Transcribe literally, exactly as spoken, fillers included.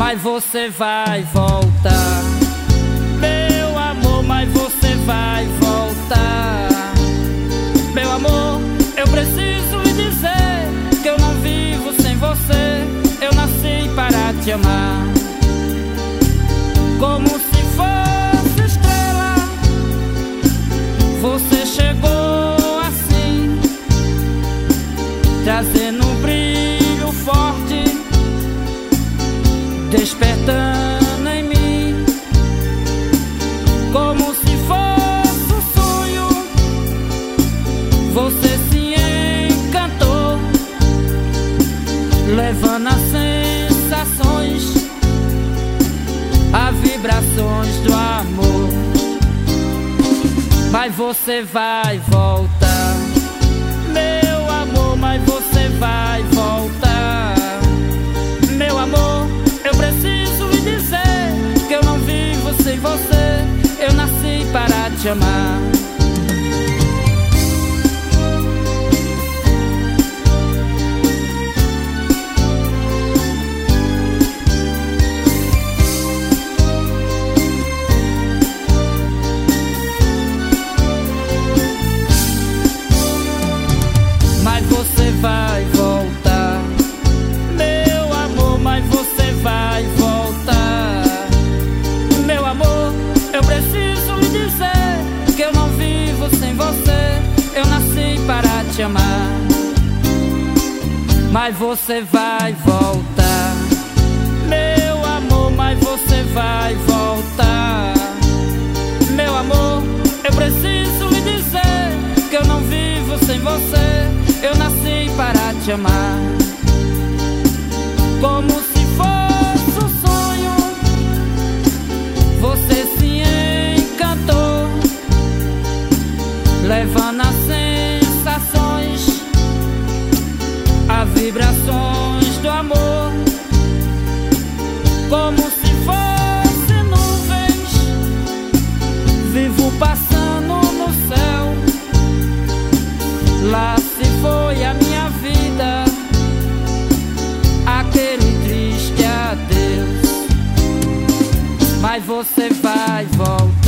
mas você vai voltar. Meu amor, mas você vai voltar. Meu amor, eu preciso lhe dizer que eu não vivo sem você. Eu nasci para te amar, como se fosse estrela. Você chegou assim, trazendo um brilho forte, despertando em mim, como se fosse um sonho. Você se encantou, levando as sensações, as vibrações do amor. Mas você vai voltar, meu amor, mas você vai voltar. Meu amor, eu preciso lhe dizer que eu não vivo sem você. Eu nasci para te amar. Mas você vai voltar, meu amor, mas você vai voltar. Meu amor, eu preciso lhe dizer que eu não vivo sem você. Eu nasci para te amar. Mas você vai voltar, meu amor, mas você vai voltar. Meu amor, eu preciso lhe dizer que eu não vivo sem você. Eu nasci para te amar, como se fosse um sonho. Você se encantou, levando as sensações, as vibrações do amor, como se fossem nuvens, vivo passando no céu. Lá se foi a minha vida, aquele triste adeus. Mas você vai voltar.